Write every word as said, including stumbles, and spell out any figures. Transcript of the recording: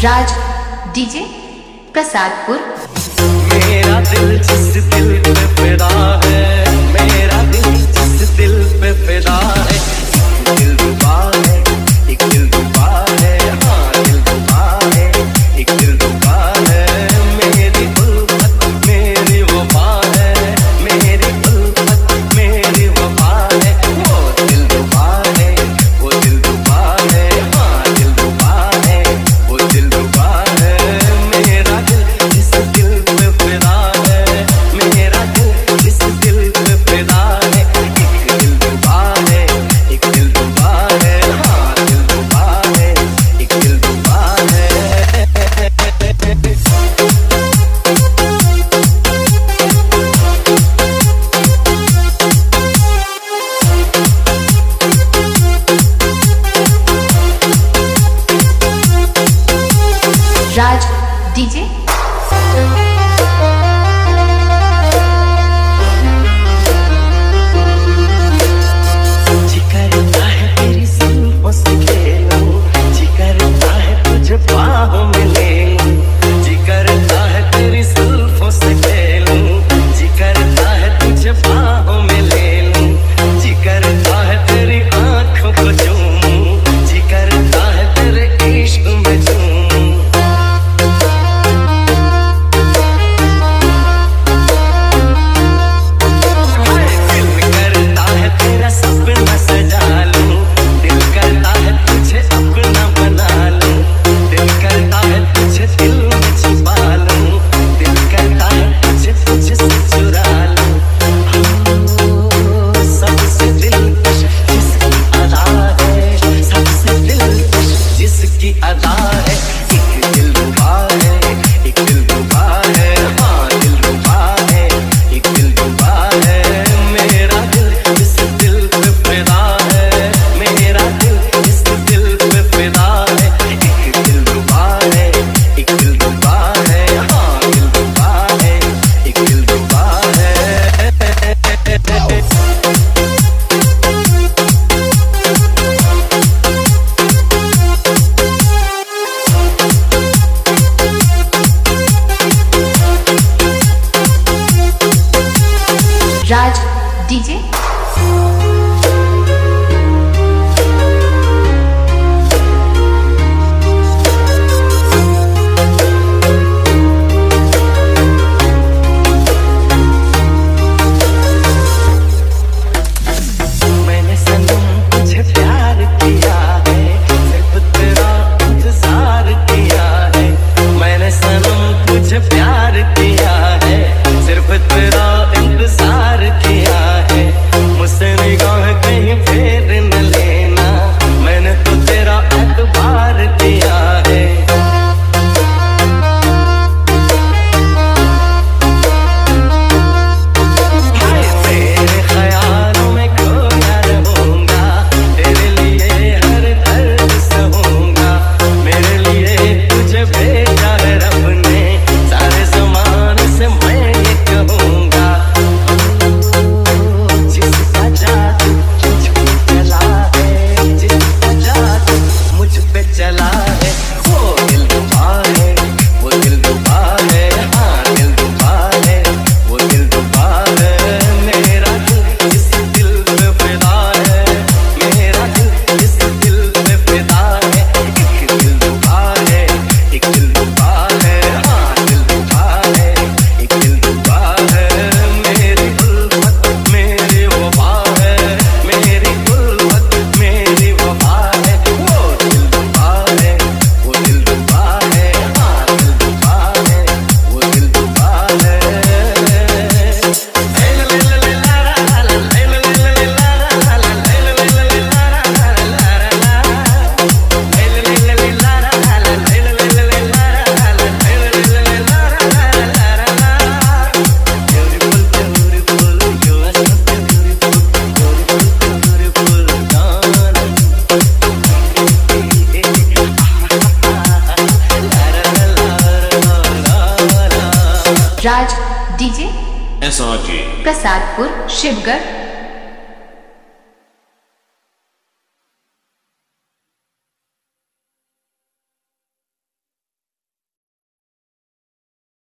राज DJ Prasadpur. मेरा दिल जिस दिल पे फिदा है, मेरा दिल जिस दिल पे फिदा है, एक दिल रुबा है, एक दिल रुबा है, हाँ दिल रुबा है, एक दिल रुबा है। मेरी उल्फत मेरी वफा है, मेरी उल्फत मेरी वफा है। वो दिल रुबा है, वो दिल रुबा है, हाँ दिल रुबा है, वो दिल रुबा है। मेरा दिल जिस दिल पे फिदा है, मेरा दिल जिस दिल पे फिदा है, एक दिल रुबा है, एक दिल रुबा है, हाँ दिल रुबा है, एक दिल रुबा है। राज डीजे जी करता है तेरी जुल्फों से खेलूं, जी करता है तुझे बाहों में ले लूं, जी करता है तेरी जुल्फों से खेलूं, जी करता है तुझे बाहों में ले लूं, जी करता है तेरी आंखों को चूमूं, जी करता है तेरे इश्क में झूमूं। दिल करता है तेरा सपना सजा लूं, दिल करता है तुझे अपना बना लूं, दिल करता है तुझे दिल में छुपा लूं, दिल करता है तुझे तुझसे चुरा लूं। हो, सबसे दिलकश जिसकी अदा है, सबसे दिलकश जिसकी अदा है, एक दिल रुबा है, एक दिल रुबा है, हाँ दिल रुबा है, एक दिल रुबा है। मेरा दिल जिस दिल पे फिदा है, मेरा दिल जिस दिल पे फिदा है, एक दिल रुबा है, एक दिल रुबा है, हाँ दिल रुबा है, एक दिल रुबा है। राज डीजे मैंने सनम तुझे प्यार किया है, सिर्फ तेरा इंतजार किया है। मैंने सनम तुझे प्यार किया है, सिर्फ तेरा इंतजार किया है। मुझसे निगाह कहीं फेर न लेना, मैंने तो तेरा एतबार किया है। हाय तेरे ख्यालों में खोया रहूंगा, तेरे लिए हर दर्द सहूंगा, मेरे लिए तुझे भेजा है रब ने, सारे ज़माने से मैं ये कहूंगा। जिसका जादू मुझ पे चला है, जिसका जादू मुझ पे चला है, वो दिल रुबा है, वो दिल रुबा है, हाँ दिल रुबा है, वो दिल रुबा है। मेरा दिल जिस दिल पे फिदा है, मेरा दिल जिस दिल पे फिदा है, एक दिल रुबा है, एक दिल रुबा है, हाँ दिल रुबा है, एक दिल रुबा है। मेरी उल्फत मेरी वफा है, मेरी उल्फत मेरी वफा है। वो दिल रुबा है, वो दिल रुबा है, हाँ दिल रुबा है, वो दिल रुबा है। Raj DJ S R J Prasadpur Shivgarh.